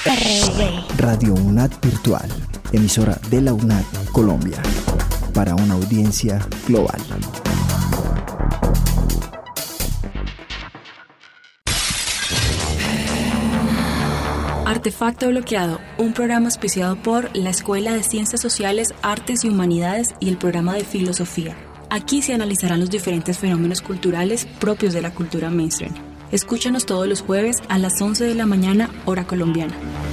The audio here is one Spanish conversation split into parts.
Radio UNAD Virtual, emisora de la UNAD Colombia, para una audiencia global. Artefacto Bloqueado, un programa auspiciado por la Escuela de Ciencias Sociales, Artes y Humanidades y el programa de Filosofía. Aquí se analizarán los diferentes fenómenos culturales propios de la cultura mainstream. Escúchanos todos los jueves a las 11 de la mañana, hora colombiana.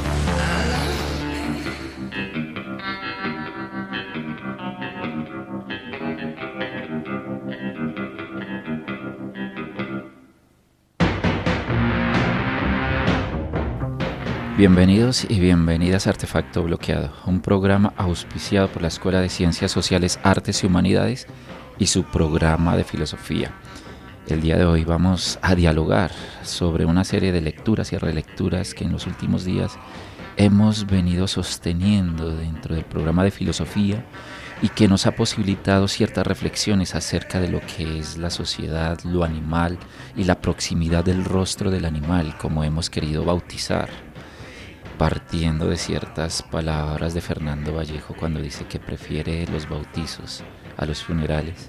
Bienvenidos y bienvenidas a Artefacto Bloqueado, un programa auspiciado por la Escuela de Ciencias Sociales, Artes y Humanidades y su programa de Filosofía. El día de hoy vamos a dialogar sobre una serie de lecturas y relecturas que en los últimos días hemos venido sosteniendo dentro del programa de Filosofía y que nos ha posibilitado ciertas reflexiones acerca de lo que es la sociedad, lo animal y la proximidad del rostro del animal, como hemos querido bautizar, partiendo de ciertas palabras de Fernando Vallejo cuando dice que prefiere los bautizos a los funerales.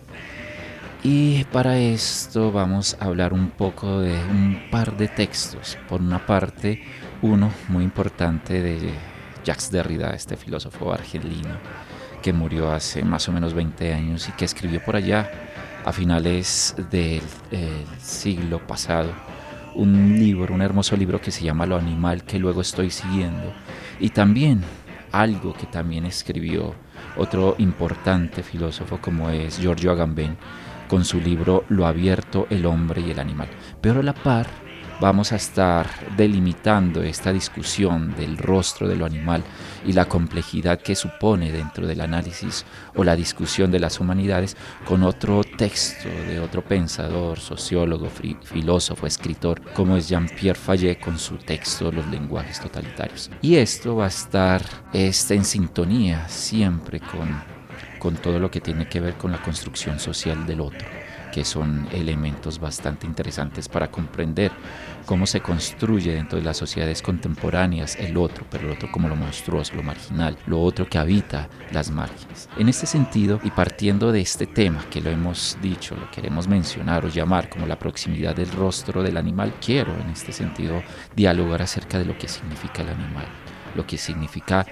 Y para esto vamos a hablar un poco de un par de textos. Por una parte, uno muy importante de Jacques Derrida, este filósofo argelino que murió hace más o menos 20 años y que escribió por allá a finales del siglo pasado un libro, un hermoso libro que se llama Lo Animal, que luego estoy siguiendo. Y también algo que también escribió otro importante filósofo como es Giorgio Agamben, con su libro Lo Abierto, el Hombre y el Animal. Pero a la par vamos a estar delimitando esta discusión del rostro de lo animal y la complejidad que supone dentro del análisis o la discusión de las humanidades con otro texto de otro pensador, sociólogo, filósofo, escritor, como es Jean-Pierre Fayet con su texto Los lenguajes totalitarios. Y esto va a estar en sintonía siempre con todo lo que tiene que ver con la construcción social del otro, que son elementos bastante interesantes para comprender cómo se construye dentro de las sociedades contemporáneas el otro, pero el otro como lo monstruoso, lo marginal, lo otro que habita las márgenes. En este sentido, y partiendo de este tema que lo hemos dicho, lo queremos mencionar o llamar como la proximidad del rostro del animal, quiero en este sentido dialogar acerca de lo que significa el animal, lo que significa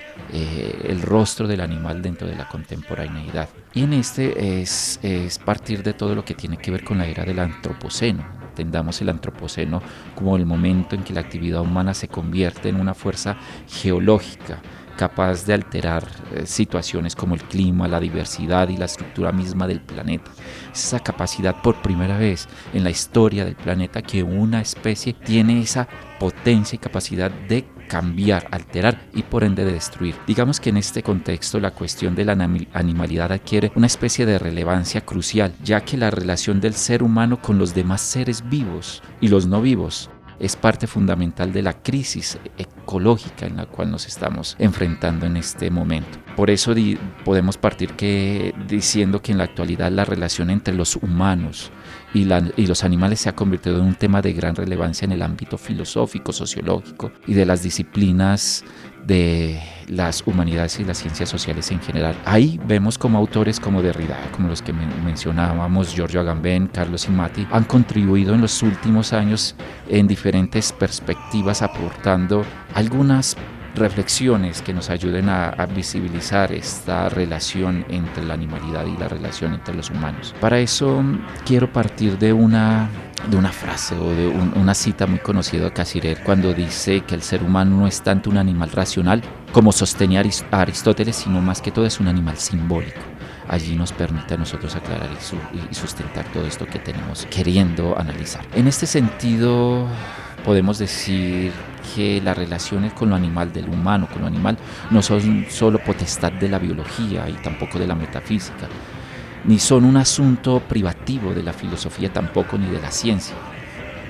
el rostro del animal dentro de la contemporaneidad. Y en este es partir de todo lo que tiene que ver con la era del antropoceno. Entendamos el antropoceno como el momento en que la actividad humana se convierte en una fuerza geológica capaz de alterar situaciones como el clima, la diversidad y la estructura misma del planeta. Esa capacidad por primera vez en la historia del planeta que una especie tiene esa potencia y capacidad de cambiar, alterar y por ende de destruir. Digamos que en este contexto la cuestión de la animalidad adquiere una especie de relevancia crucial, ya que la relación del ser humano con los demás seres vivos y los no vivos es parte fundamental de la crisis ecológica en la cual nos estamos enfrentando en este momento. Por eso podemos partir diciendo que en la actualidad la relación entre los humanos y los animales se ha convertido en un tema de gran relevancia en el ámbito filosófico, sociológico y de las disciplinas de las humanidades y las ciencias sociales en general. Ahí vemos como autores como Derrida, como los que mencionábamos, Giorgio Agamben, Carlos Imati, han contribuido en los últimos años en diferentes perspectivas, aportando algunas reflexiones que nos ayuden a visibilizar esta relación entre la animalidad y la relación entre los humanos. Para eso quiero partir de una frase o de una cita muy conocida de Cassirer cuando dice que el ser humano no es tanto un animal racional como sostenía Aristóteles, sino más que todo es un animal simbólico. Allí nos permite a nosotros aclarar y sustentar todo esto que tenemos queriendo analizar. En este sentido, podemos decir que las relaciones con lo animal, del humano con lo animal, no son solo potestad de la biología y tampoco de la metafísica, ni son un asunto privativo de la filosofía tampoco, ni de la ciencia.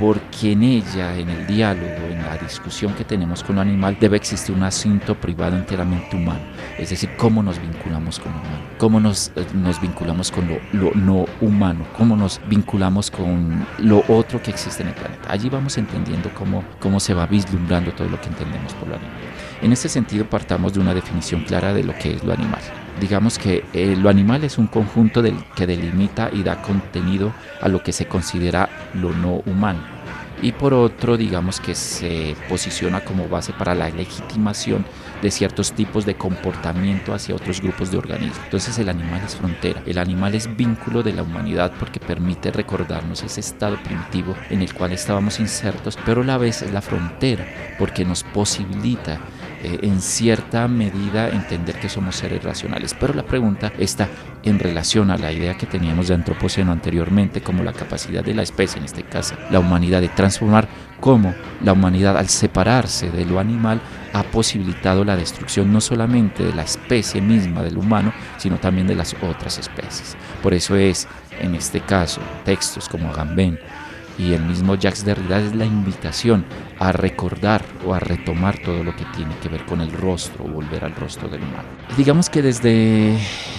porque en ella, en el diálogo, en la discusión que tenemos con lo animal, debe existir un asunto privado enteramente humano, es decir, cómo nos vinculamos con lo humano, cómo nos vinculamos con lo no humano, cómo nos vinculamos con lo otro que existe en el planeta. Allí vamos entendiendo cómo se va vislumbrando todo lo que entendemos por lo animal. En este sentido, partamos de una definición clara de lo que es lo animal. Digamos que lo animal es un conjunto que delimita y da contenido a lo que se considera lo no humano. Y por otro, digamos que se posiciona como base para la legitimación de ciertos tipos de comportamiento hacia otros grupos de organismos. Entonces el animal es frontera, el animal es vínculo de la humanidad porque permite recordarnos ese estado primitivo en el cual estábamos insertos, pero a la vez es la frontera porque nos posibilita en cierta medida entender que somos seres racionales. Pero la pregunta está en relación a la idea que teníamos de antropoceno anteriormente, como la capacidad de la especie, en este caso la humanidad, de transformar, cómo la humanidad, al separarse de lo animal, ha posibilitado la destrucción no solamente de la especie misma del humano, sino también de las otras especies. Por eso es, en este caso, textos como Agamben y el mismo Jacques Derrida es la invitación a recordar o a retomar todo lo que tiene que ver con el rostro, o volver al rostro del humano. Digamos que desde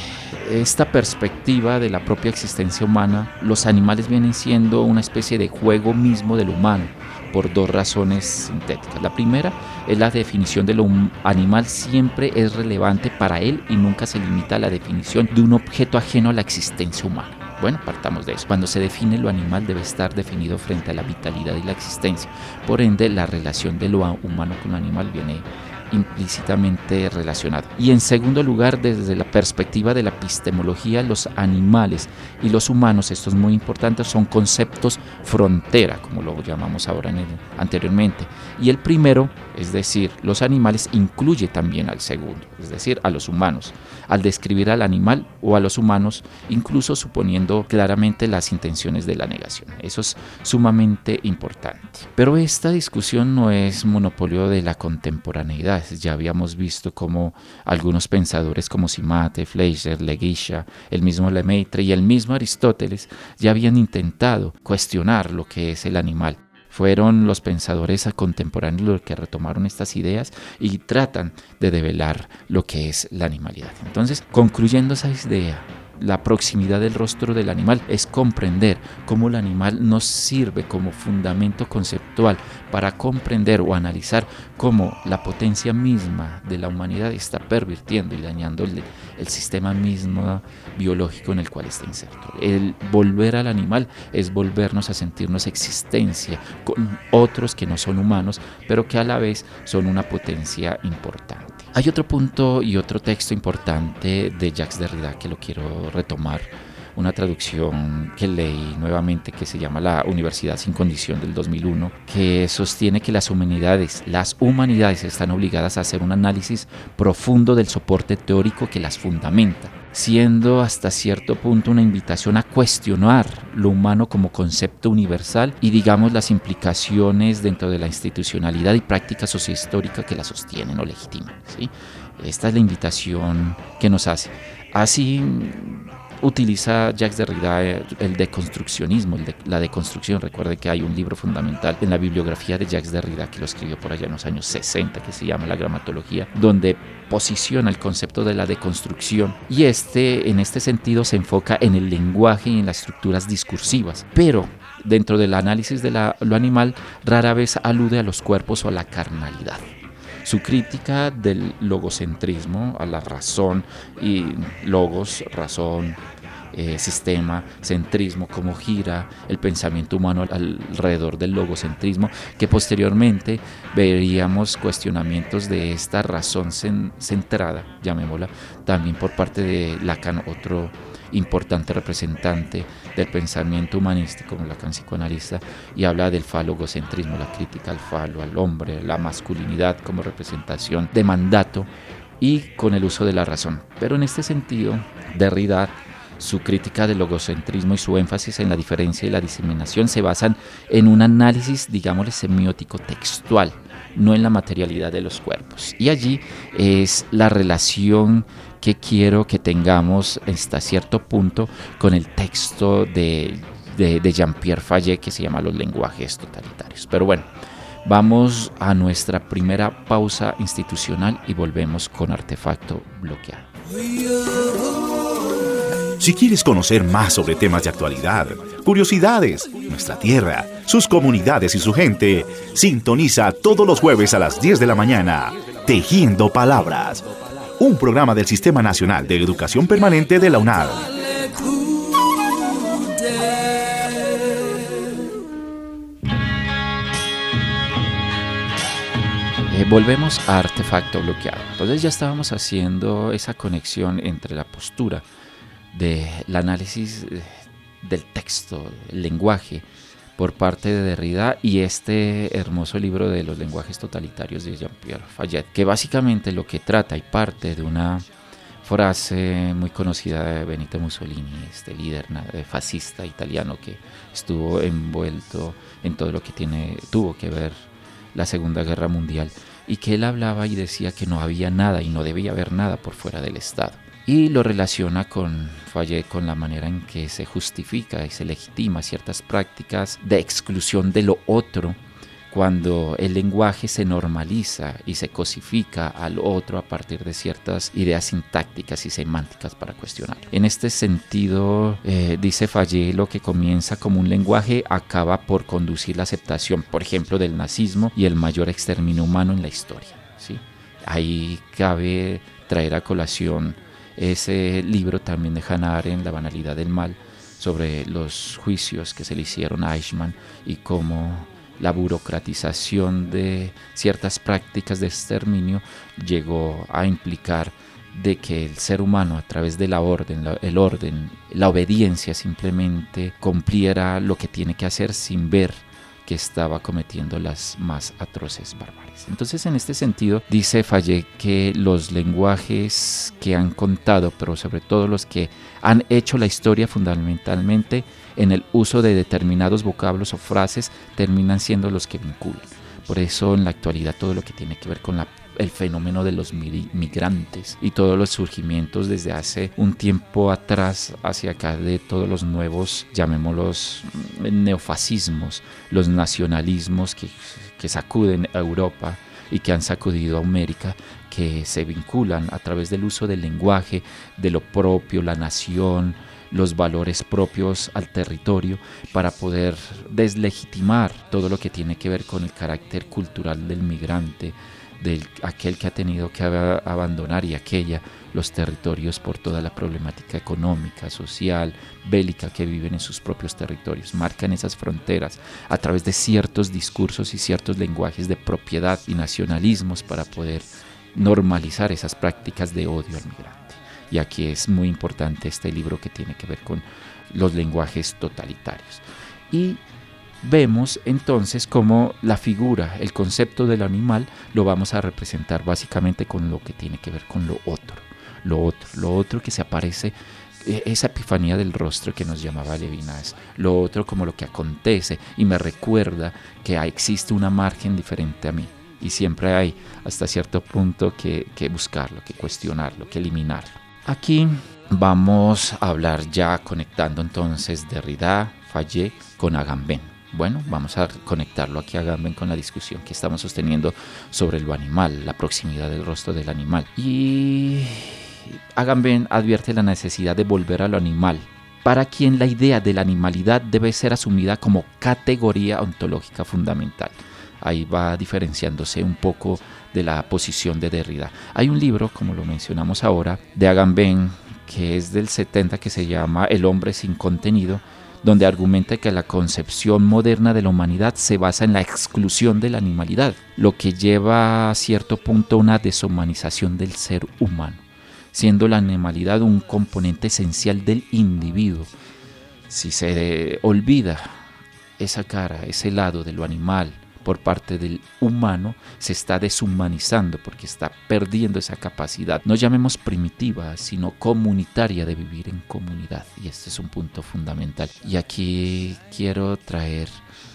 esta perspectiva de la propia existencia humana, los animales vienen siendo una especie de juego mismo del humano, por dos razones sintéticas. La primera es la definición de lo animal siempre es relevante para él y nunca se limita a la definición de un objeto ajeno a la existencia humana. Bueno, partamos de eso. Cuando se define lo animal debe estar definido frente a la vitalidad y la existencia. Por ende, la relación de lo humano con lo animal viene implícitamente relacionado. Y en segundo lugar, desde la perspectiva de la epistemología, los animales y los humanos, esto es muy importante, son conceptos frontera, como lo llamamos ahora anteriormente. Y el primero, es decir, los animales, incluye también al segundo, es decir, a los humanos, al describir al animal o a los humanos, incluso suponiendo claramente las intenciones de la negación. Eso es sumamente importante. Pero esta discusión no es monopolio de la contemporaneidad. Ya habíamos visto cómo algunos pensadores como Simate, Fleischer, Leguicha, el mismo Lemaitre y el mismo Aristóteles ya habían intentado cuestionar lo que es el animal. Fueron los pensadores contemporáneos los que retomaron estas ideas y tratan de develar lo que es la animalidad. Entonces, concluyendo esa idea, la proximidad del rostro del animal es comprender cómo el animal nos sirve como fundamento conceptual para comprender o analizar cómo la potencia misma de la humanidad está pervirtiendo y dañando el sistema mismo biológico en el cual está inserto. El volver al animal es volvernos a sentirnos existencia con otros que no son humanos, pero que a la vez son una potencia importante. Hay otro punto y otro texto importante de Jacques Derrida que lo quiero retomar, una traducción que leí nuevamente que se llama La Universidad sin condición del 2001, que sostiene que las humanidades están obligadas a hacer un análisis profundo del soporte teórico que las fundamenta, siendo hasta cierto punto una invitación a cuestionar lo humano como concepto universal y digamos las implicaciones dentro de la institucionalidad y práctica sociohistórica que la sostienen o legitiman, ¿sí? Esta es la invitación que nos hace. Así utiliza Jacques Derrida el deconstruccionismo, la deconstrucción. Recuerde que hay un libro fundamental en la bibliografía de Jacques Derrida que lo escribió por allá en los años 60 que se llama La Gramatología, donde posiciona el concepto de la deconstrucción y en este sentido se enfoca en el lenguaje y en las estructuras discursivas, pero dentro del análisis de lo animal rara vez alude a los cuerpos o a la carnalidad. Su crítica del logocentrismo, a la razón y logos, razón, sistema, centrismo, cómo gira el pensamiento humano alrededor del logocentrismo, que posteriormente veríamos cuestionamientos de esta razón centrada, llamémosla, también por parte de Lacan, otro importante representante del pensamiento humanístico como Lacan psicoanalista, y habla del falogocentrismo, la crítica al falo, al hombre, la masculinidad como representación de mandato y con el uso de la razón. Pero en este sentido, Derrida, su crítica del logocentrismo y su énfasis en la diferencia y la diseminación se basan en un análisis, digámosle, semiótico textual, no en la materialidad de los cuerpos. Y allí es la relación que quiero que tengamos hasta cierto punto con el texto de de Jean-Pierre Fayet, que se llama Los lenguajes totalitarios. Pero bueno, vamos a nuestra primera pausa institucional y volvemos con Artefacto Bloqueado. Si quieres conocer más sobre temas de actualidad, curiosidades, nuestra tierra, sus comunidades y su gente, sintoniza todos los jueves a las 10 de la mañana, Tejiendo Palabras, un programa del Sistema Nacional de Educación Permanente de la UNAD. Volvemos a Artefacto Bloqueado. Entonces ya estábamos haciendo esa conexión entre la postura del análisis del texto, el lenguaje, por parte de Derrida y este hermoso libro de Los lenguajes totalitarios de Jean-Pierre Fayet, que básicamente lo que trata y parte de una frase muy conocida de Benito Mussolini, este líder fascista italiano que estuvo envuelto en todo lo que tuvo que ver la Segunda Guerra Mundial, y que él hablaba y decía que no había nada y no debía haber nada por fuera del Estado. Y lo relaciona con Fayet con la manera en que se justifica y se legitima ciertas prácticas de exclusión de lo otro cuando el lenguaje se normaliza y se cosifica al otro a partir de ciertas ideas sintácticas y semánticas para cuestionar. En este sentido, dice Fayet, lo que comienza como un lenguaje acaba por conducir la aceptación, por ejemplo, del nazismo y el mayor exterminio humano en la historia, ¿sí? Ahí cabe traer a colación ese libro también de Hannah Arendt, La banalidad del mal, sobre los juicios que se le hicieron a Eichmann y cómo la burocratización de ciertas prácticas de exterminio llegó a implicar de que el ser humano, a través de la obediencia, simplemente cumpliera lo que tiene que hacer sin ver que estaba cometiendo las más atroces barbaries. Entonces, en este sentido, dice Fayet que los lenguajes que han contado, pero sobre todo los que han hecho la historia fundamentalmente en el uso de determinados vocablos o frases, terminan siendo los que vinculan. Por eso, en la actualidad, todo lo que tiene que ver con el fenómeno de los migrantes y todos los surgimientos desde hace un tiempo atrás hacia acá de todos los nuevos, llamémoslos neofascismos, los nacionalismos que sacuden a Europa y que han sacudido a América, que se vinculan a través del uso del lenguaje, de lo propio, la nación, los valores propios al territorio, para poder deslegitimar todo lo que tiene que ver con el carácter cultural del migrante, de aquel que ha tenido que abandonar y aquella los territorios por toda la problemática económica, social, bélica que viven en sus propios territorios. Marcan esas fronteras a través de ciertos discursos y ciertos lenguajes de propiedad y nacionalismos para poder normalizar esas prácticas de odio al migrante. Y aquí es muy importante este libro que tiene que ver con los lenguajes totalitarios. Y vemos entonces cómo la figura, el concepto del animal, lo vamos a representar básicamente con lo que tiene que ver con lo otro que se aparece, esa epifanía del rostro que nos llamaba Levinas, lo otro como lo que acontece y me recuerda que existe una margen diferente a mí y siempre hay hasta cierto punto que buscarlo, que cuestionarlo, que eliminarlo. Aquí vamos a hablar ya conectando entonces Derrida, Fayet con Agamben. Bueno, vamos a conectarlo aquí a Agamben con la discusión que estamos sosteniendo sobre lo animal, la proximidad del rostro del animal. Y Agamben advierte la necesidad de volver a lo animal, para quien la idea de la animalidad debe ser asumida como categoría ontológica fundamental. Ahí va diferenciándose un poco de la posición de Derrida. Hay un libro, como lo mencionamos ahora, de Agamben, que es del 70, que se llama El hombre sin contenido, donde argumenta que la concepción moderna de la humanidad se basa en la exclusión de la animalidad, lo que lleva a cierto punto a una deshumanización del ser humano, siendo la animalidad un componente esencial del individuo. Si se olvida esa cara, ese lado de lo animal por parte del humano, se está deshumanizando porque está perdiendo esa capacidad, no llamemos primitiva, sino comunitaria, de vivir en comunidad. Y este es un punto fundamental. Y aquí quiero traer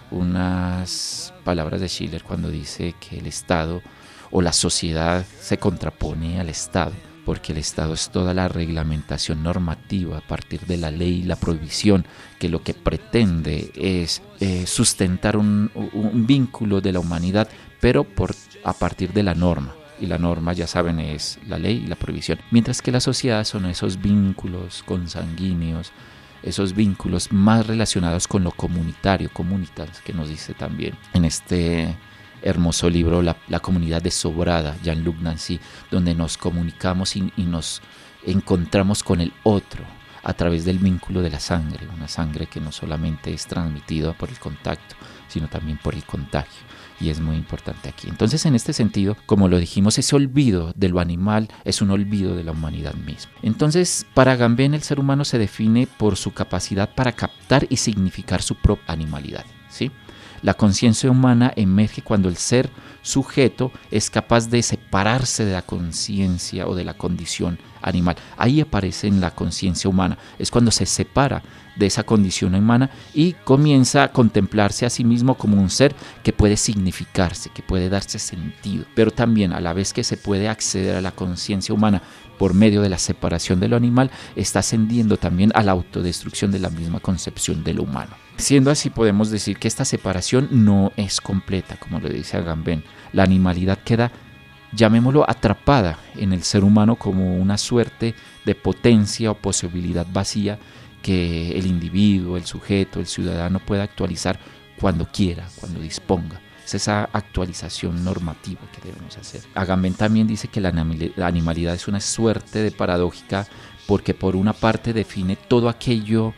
unas palabras de Schiller cuando dice que el Estado o la sociedad se contrapone al Estado, porque el Estado es toda la reglamentación normativa a partir de la ley y la prohibición, que lo que pretende es sustentar un vínculo de la humanidad, pero a partir de la norma. Y la norma, ya saben, es la ley y la prohibición. Mientras que la sociedad son esos vínculos consanguíneos, esos vínculos más relacionados con lo comunitario, comunitas, que nos dice también en este hermoso libro La comunidad desobrada, Jean-Luc Nancy, donde nos comunicamos y nos encontramos con el otro a través del vínculo de la sangre, una sangre que no solamente es transmitida por el contacto, sino también por el contagio. Y es muy importante aquí. Entonces, en este sentido, como lo dijimos, ese olvido de lo animal es un olvido de la humanidad misma. Entonces, para Agamben, el ser humano se define por su capacidad para captar y significar su propia animalidad, ¿sí? La conciencia humana emerge cuando el ser sujeto es capaz de separarse de la conciencia o de la condición animal. Ahí aparece en la conciencia humana. Es cuando se separa de esa condición humana y comienza a contemplarse a sí mismo como un ser que puede significarse, que puede darse sentido. Pero también, a la vez que se puede acceder a la conciencia humana por medio de la separación de lo animal, está ascendiendo también a la autodestrucción de la misma concepción de lo humano. Siendo así, podemos decir que esta separación no es completa, como lo dice Agamben. La animalidad queda, llamémoslo, atrapada en el ser humano como una suerte de potencia o posibilidad vacía que el individuo, el sujeto, el ciudadano pueda actualizar cuando quiera, cuando disponga. Es esa actualización normativa que debemos hacer. Agamben también dice que la animalidad es una suerte de paradójica porque por una parte define todo aquello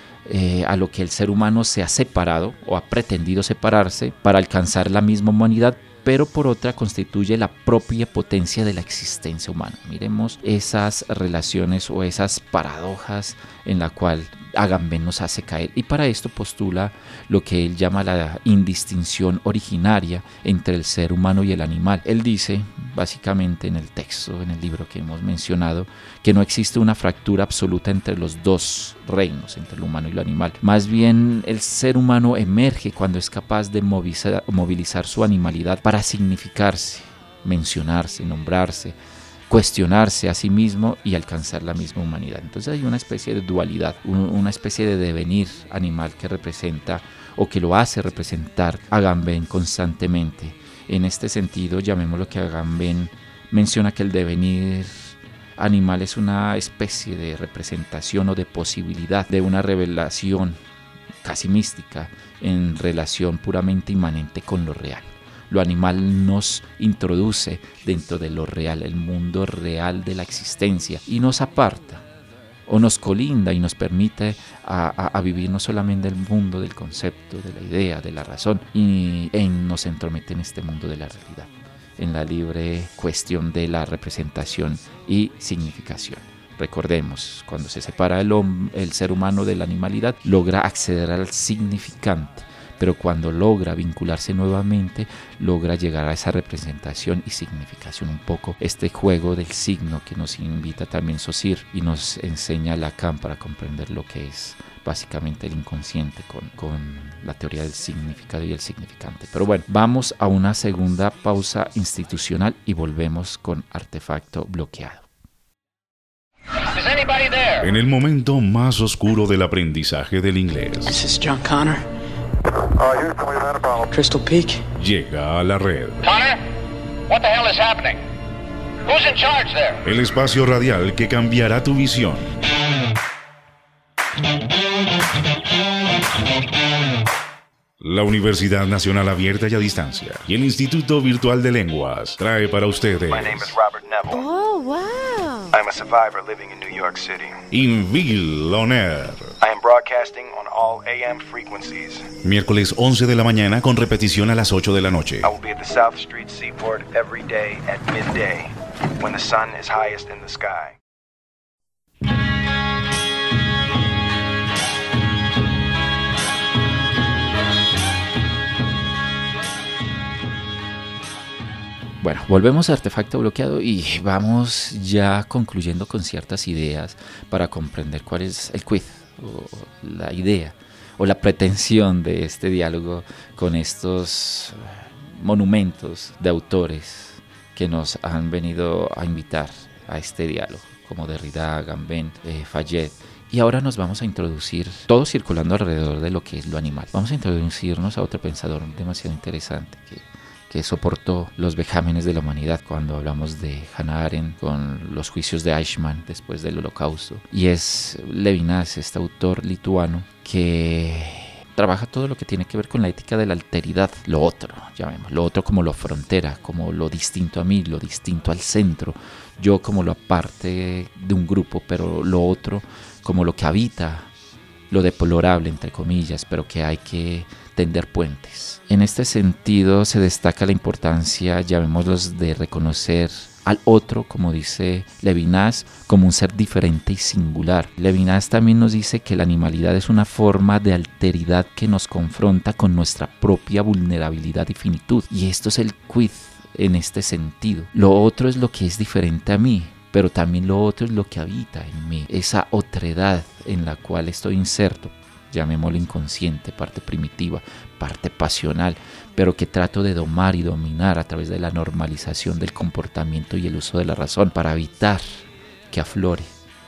a lo que el ser humano se ha separado o ha pretendido separarse para alcanzar la misma humanidad, pero por otra constituye la propia potencia de la existencia humana. Miremos esas relaciones o esas paradojas en la cual Agamben nos hace caer, y para esto postula lo que él llama la indistinción originaria entre el ser humano y el animal. Él dice, básicamente en el texto, en el libro que hemos mencionado, que no existe una fractura absoluta entre los dos reinos, entre lo humano y lo animal. Más bien, el ser humano emerge cuando es capaz de movilizar su animalidad para significarse, mencionarse, nombrarse, cuestionarse a sí mismo y alcanzar la misma humanidad. Entonces hay una especie de dualidad, una especie de devenir animal que representa o que lo hace representar Agamben constantemente. En este sentido, llamémoslo que Agamben menciona que el devenir animal es una especie de representación o de posibilidad de una revelación casi mística en relación puramente inmanente con lo real. Lo animal nos introduce dentro de lo real, el mundo real de la existencia, y nos aparta o nos colinda y nos permite a vivir no solamente el mundo del concepto, de la idea, de la razón, y nos entromete en este mundo de la realidad, en la libre cuestión de la representación y significación. Recordemos, cuando se separa el ser humano de la animalidad, logra acceder al significante, pero cuando logra vincularse nuevamente, logra llegar a esa representación y significación. Un poco este juego del signo que nos invita también Saussure y nos enseña Lacan para comprender lo que es básicamente el inconsciente con la teoría del significado y el significante. Pero bueno, vamos a una segunda pausa institucional y volvemos con Artefacto Bloqueado. En el momento más oscuro del aprendizaje del inglés, This is John Connor. Crystal Peak. llega a la red. Connor? What the hell is happening? Who's in charge there? El espacio radial que cambiará tu visión. La Universidad Nacional Abierta y a Distancia y el Instituto Virtual de Lenguas trae para ustedes My name is Robert Neville. Oh, wow. I'm a survivor living in New York City. Invil On Air. I am broadcasting on all AM frequencies. Miércoles 11 de la mañana con repetición a las 8 de la noche. I will be at the South Street Seaport every day at midday when the sun is highest in the sky. Bueno, volvemos a Artefacto Bloqueado y vamos ya concluyendo con ciertas ideas para comprender cuál es el quid, o la idea, o la pretensión de este diálogo con estos monumentos de autores que nos han venido a invitar a este diálogo, como Derrida, Agamben, Fayet. Y ahora nos vamos a introducir, todo circulando alrededor de lo que es lo animal. Vamos a introducirnos a otro pensador demasiado interesante que soportó los vejámenes de la humanidad cuando hablamos de Hannah Arendt con los juicios de Eichmann después del Holocausto. Y es Levinas, este autor lituano que trabaja todo lo que tiene que ver con la ética de la alteridad, lo otro, llamemos, lo otro como lo frontera, como lo distinto a mí, lo distinto al centro, yo como lo aparte de un grupo, pero lo otro como lo que habita, lo deplorable entre comillas, pero que hay que tender puentes. En este sentido se destaca la importancia, llamémoslo, de reconocer al otro, como dice Levinas, como un ser diferente y singular. Levinas también nos dice que la animalidad es una forma de alteridad que nos confronta con nuestra propia vulnerabilidad y finitud. Y esto es el quid en este sentido. Lo otro es lo que es diferente a mí, pero también lo otro es lo que habita en mí, esa otredad en la cual estoy inserto, llamémoslo inconsciente, parte primitiva, parte pasional, pero que trato de domar y dominar a través de la normalización del comportamiento y el uso de la razón para evitar que aflore.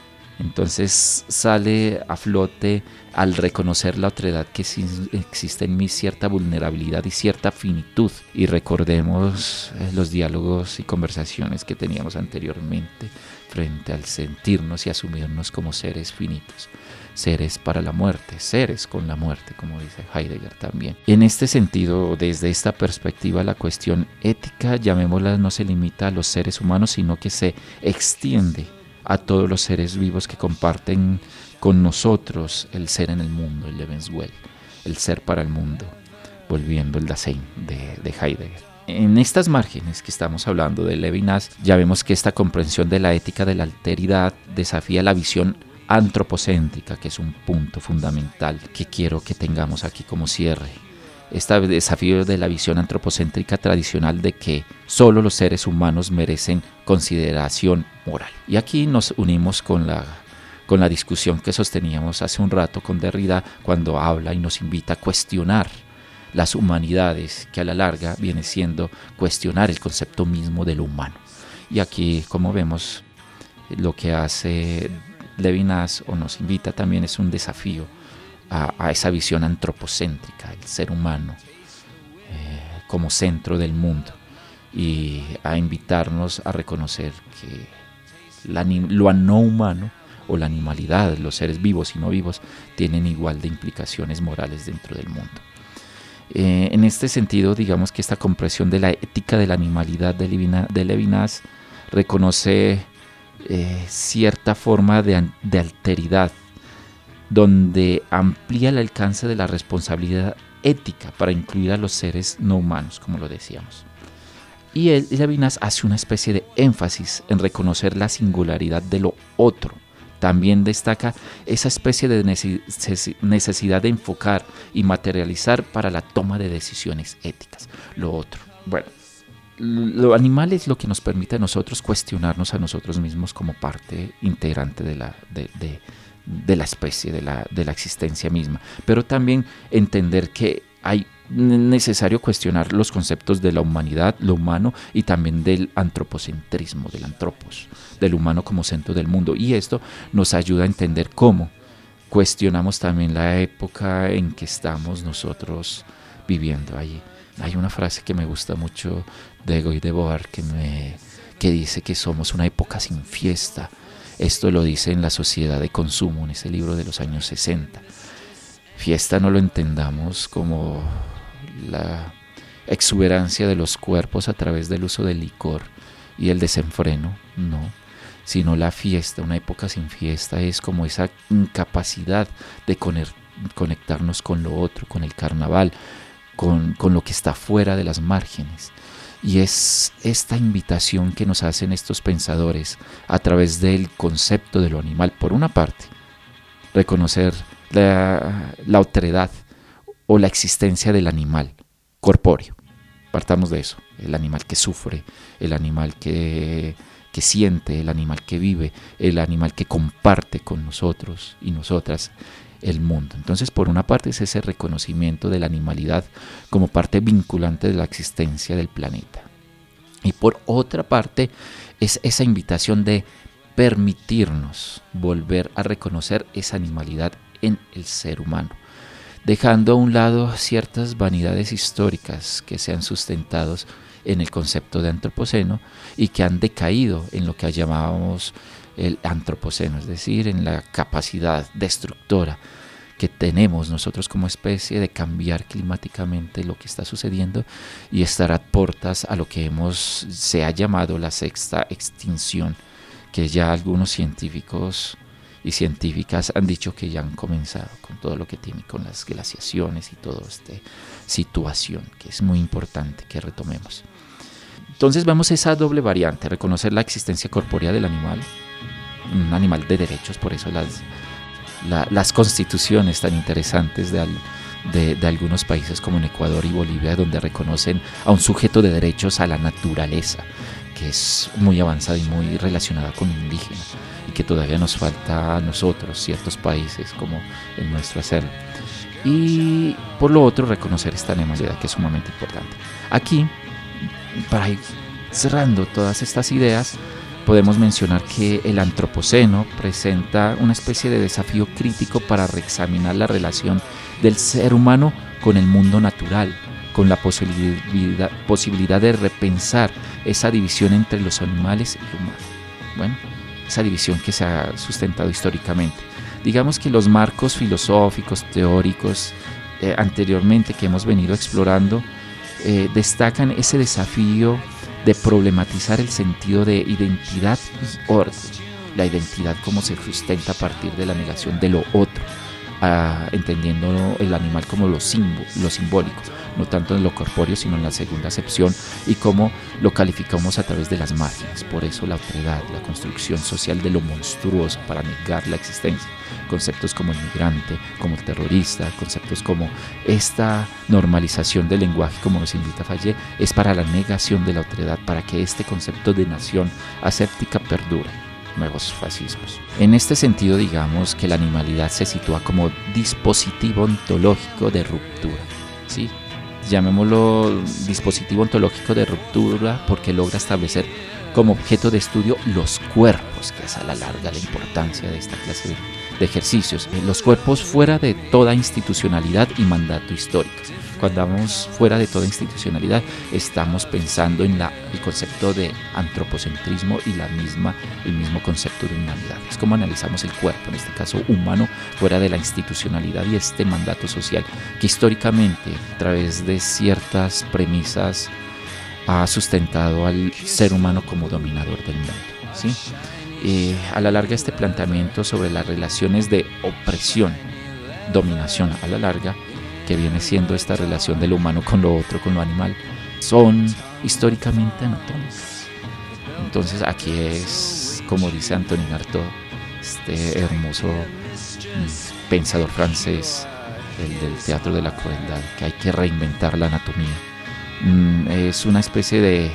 Entonces sale a flote al reconocer la otredad que existe en mí, cierta vulnerabilidad y cierta finitud. Y recordemos los diálogos y conversaciones que teníamos anteriormente frente al sentirnos y asumirnos como seres finitos, seres para la muerte, seres con la muerte, como dice Heidegger también. En este sentido, desde esta perspectiva, la cuestión ética, llamémosla, no se limita a los seres humanos, sino que se extiende a todos los seres vivos que comparten con nosotros el ser en el mundo, el Lebenswelt, el ser para el mundo, volviendo el Dasein de Heidegger. En estas márgenes que estamos hablando de Levinas, ya vemos que esta comprensión de la ética de la alteridad desafía la visión antropocéntrica, que es un punto fundamental que quiero que tengamos aquí como cierre. Este desafío de la visión antropocéntrica tradicional de que solo los seres humanos merecen consideración moral. Y aquí nos unimos con la discusión que sosteníamos hace un rato con Derrida cuando habla y nos invita a cuestionar las humanidades, que a la larga viene siendo cuestionar el concepto mismo de lo humano. Y aquí, como vemos, lo que hace Levinas o nos invita también es un desafío a esa visión antropocéntrica, el ser humano como centro del mundo, y a invitarnos a reconocer que lo no humano o la animalidad, los seres vivos y no vivos, tienen igual de implicaciones morales dentro del mundo. En este sentido, digamos que esta comprensión de la ética de la animalidad de Levinas reconoce cierta forma de alteridad, donde amplía el alcance de la responsabilidad ética para incluir a los seres no humanos, como lo decíamos. Y Levinas hace una especie de énfasis en reconocer la singularidad de lo otro. También destaca esa especie de necesidad de enfocar y materializar para la toma de decisiones éticas, lo otro. Bueno, lo animal es lo que nos permite a nosotros cuestionarnos a nosotros mismos como parte integrante de la especie, de la existencia misma, pero también entender que hay necesario cuestionar los conceptos de la humanidad, lo humano, y también del antropocentrismo, del antropos, del humano como centro del mundo. Y esto nos ayuda a entender cómo cuestionamos también la época en que estamos nosotros viviendo. Hay una frase que me gusta mucho de Guy Debord que dice que somos una época sin fiesta. Esto lo dice en La sociedad de consumo, en ese libro de los años 60. Fiesta no lo entendamos como la exuberancia de los cuerpos a través del uso del licor y el desenfreno, no, sino la fiesta, una época sin fiesta, es como esa incapacidad de conectarnos con lo otro, con el carnaval, con lo que está fuera de las márgenes. Y es esta invitación que nos hacen estos pensadores a través del concepto de lo animal. Por una parte, reconocer la otredad o la existencia del animal corpóreo. Partamos de eso, el animal que sufre, el animal que siente, el animal que vive, el animal que comparte con nosotros y nosotras el mundo. Entonces, por una parte es ese reconocimiento de la animalidad como parte vinculante de la existencia del planeta. Y por otra parte, es esa invitación de permitirnos volver a reconocer esa animalidad en el ser humano, dejando a un lado ciertas vanidades históricas que se han sustentado en el concepto de antropoceno y que han decaído en lo que llamábamos el antropoceno, es decir, en la capacidad destructora que tenemos nosotros como especie de cambiar climáticamente lo que está sucediendo y estar a portas a lo que se ha llamado la sexta extinción, que ya algunos científicos y científicas han dicho que ya han comenzado con todo lo que tiene con las glaciaciones y toda esta situación, que es muy importante que retomemos. Entonces vemos esa doble variante, reconocer la existencia corpórea del animal, un animal de derechos, por eso las constituciones tan interesantes de algunos países como en Ecuador y Bolivia, donde reconocen a un sujeto de derechos a la naturaleza, que es muy avanzada y muy relacionada con lo indígena, y que todavía nos falta a nosotros, ciertos países como el nuestro, hacerlo. Y por lo otro, reconocer esta animalidad, que es sumamente importante. Aquí, para ir cerrando todas estas ideas, podemos mencionar que el antropoceno presenta una especie de desafío crítico para reexaminar la relación del ser humano con el mundo natural, con la posibilidad de repensar esa división entre los animales y el humano. Bueno, esa división que se ha sustentado históricamente. Digamos que los marcos filosóficos, teóricos, anteriormente que hemos venido explorando, destacan ese desafío de problematizar el sentido de identidad y orden. La identidad como se sustenta a partir de la negación de lo otro, entendiendo el animal como lo simbólico, no tanto en lo corpóreo, sino en la segunda acepción, y cómo lo calificamos a través de las márgenes. Por eso la otredad, la construcción social de lo monstruoso para negar la existencia. Conceptos como el migrante, como el terrorista, conceptos como esta normalización del lenguaje, como nos invita Fayet, es para la negación de la otredad, para que este concepto de nación aséptica perdure. Nuevos fascismos. En este sentido, digamos que la animalidad se sitúa como dispositivo ontológico de ruptura, ¿sí? Llamémoslo dispositivo ontológico de ruptura porque logra establecer como objeto de estudio los cuerpos, que es a la larga la importancia de esta clase de ejercicios. Los cuerpos fuera de toda institucionalidad y mandato histórico. Cuando vamos fuera de toda institucionalidad, estamos pensando en el concepto de antropocentrismo y el mismo concepto de humanidad. Es como analizamos el cuerpo, en este caso humano, fuera de la institucionalidad y este mandato social que históricamente, a través de ciertas premisas, ha sustentado al ser humano como dominador del mundo, ¿sí? A la larga, este planteamiento sobre las relaciones de opresión, dominación a la larga, que viene siendo esta relación de lo humano con lo otro, con lo animal, son históricamente anatómicas. Entonces aquí es, como dice Antonin Artaud, este hermoso pensador francés, el del teatro de la crueldad, que hay que reinventar la anatomía. Es una especie de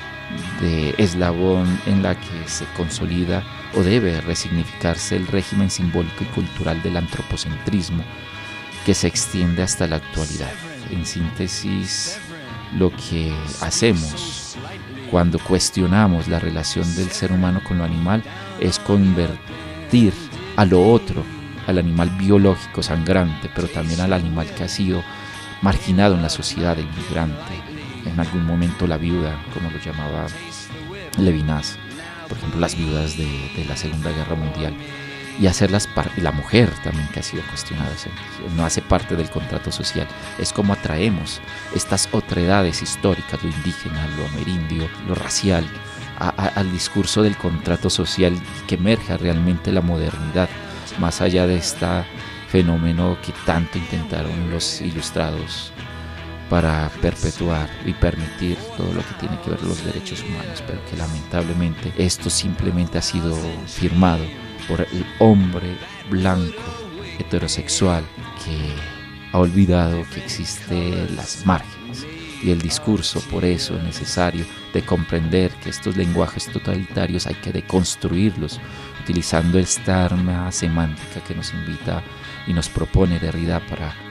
eslabón en la que se consolida o debe resignificarse el régimen simbólico y cultural del antropocentrismo, que se extiende hasta la actualidad. En síntesis, lo que hacemos cuando cuestionamos la relación del ser humano con lo animal es convertir a lo otro, al animal biológico sangrante, pero también al animal que ha sido marginado en la sociedad, el migrante, en algún momento la viuda, como lo llamaba Levinas, por ejemplo, las viudas de la Segunda Guerra Mundial, y hacerlas la mujer también, que ha sido cuestionada, no hace parte del contrato social. Es como atraemos estas otredades históricas, lo indígena, lo amerindio, lo racial, al discurso del contrato social, que emerja realmente la modernidad, más allá de este fenómeno que tanto intentaron los ilustrados para perpetuar y permitir todo lo que tiene que ver los derechos humanos, pero que lamentablemente esto simplemente ha sido firmado por el hombre blanco heterosexual, que ha olvidado que existen las márgenes, y el discurso, por eso es necesario de comprender que estos lenguajes totalitarios hay que deconstruirlos utilizando esta arma semántica que nos invita y nos propone Derrida para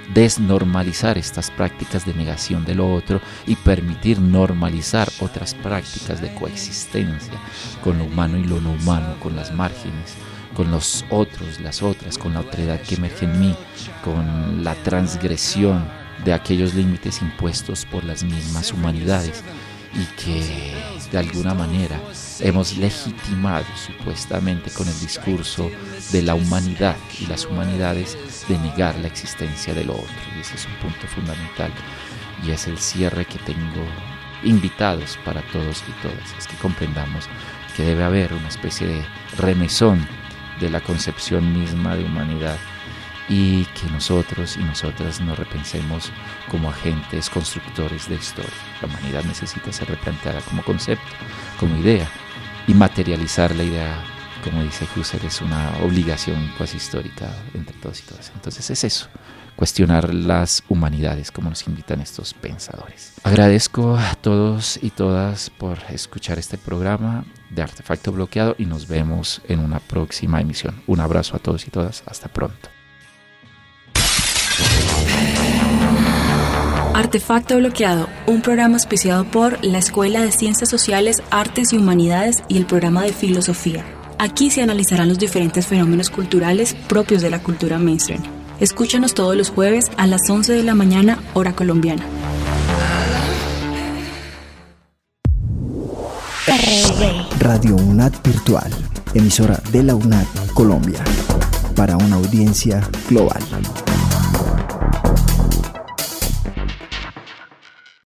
desnormalizar estas prácticas de negación de lo otro y permitir normalizar otras prácticas de coexistencia con lo humano y lo no humano, con las márgenes, con los otros, las otras, con la otredad que emerge en mí, con la transgresión de aquellos límites impuestos por las mismas humanidades y que de alguna manera hemos legitimado supuestamente con el discurso de la humanidad y las humanidades de negar la existencia del otro. Y ese es un punto fundamental y es el cierre que tengo invitados para todos y todas. Es que comprendamos que debe haber una especie de remesón de la concepción misma de humanidad y que nosotros y nosotras nos repensemos como agentes constructores de historia. La humanidad necesita ser replanteada como concepto, como idea, y materializar la idea, como dice Husserl, es una obligación cuasi histórica entre todos y todas. Entonces es eso, cuestionar las humanidades como nos invitan estos pensadores. Agradezco a todos y todas por escuchar este programa de Artefacto Bloqueado y nos vemos en una próxima emisión. Un abrazo a todos y todas, hasta pronto. Artefacto Bloqueado, un programa auspiciado por la Escuela de Ciencias Sociales, Artes y Humanidades y el programa de Filosofía. Aquí se analizarán los diferentes fenómenos culturales propios de la cultura mainstream. Escúchanos todos los jueves a las 11 de la mañana, hora colombiana. Radio UNAD Virtual, emisora de la UNAD Colombia, para una audiencia global.